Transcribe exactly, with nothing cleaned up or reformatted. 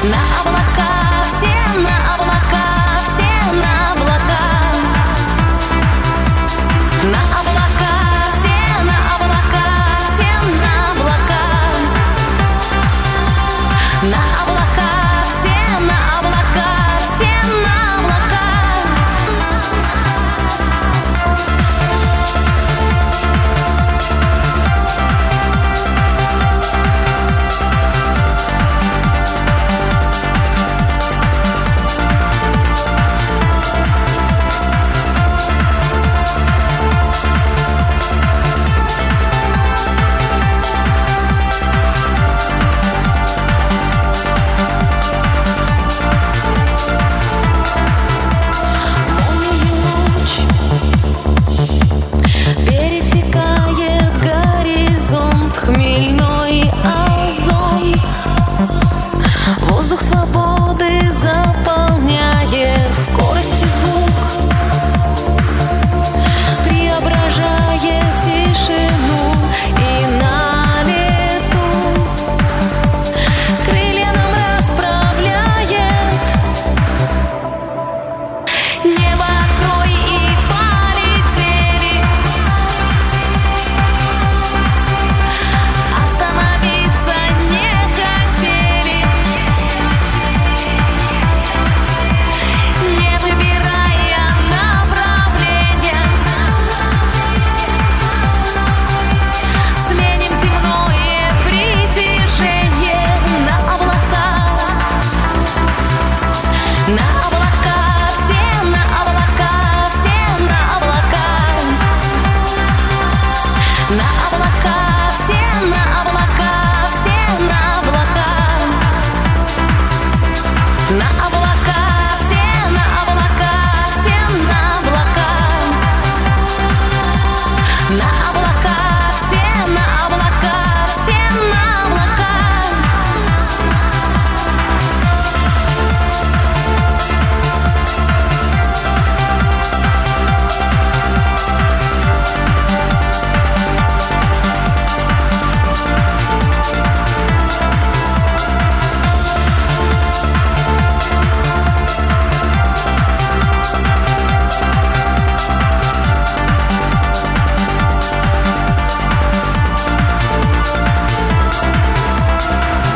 На облака, все на облака, все на облака. На облака, все на облака, все на облака. На облака, все на облака, все на облака. Хмельной озон, воздух свободы заполняет скорость и звук, преображает тишину и на лету крылья нам расправляет. Небо открой и полетели. На облака, все на облака, все на облака. На облака, все на облака, все на облака. На облака.